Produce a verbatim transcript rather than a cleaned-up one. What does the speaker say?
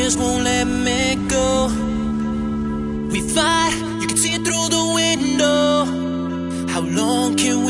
tears won't let me go. We fight, you can see it through the window. How long can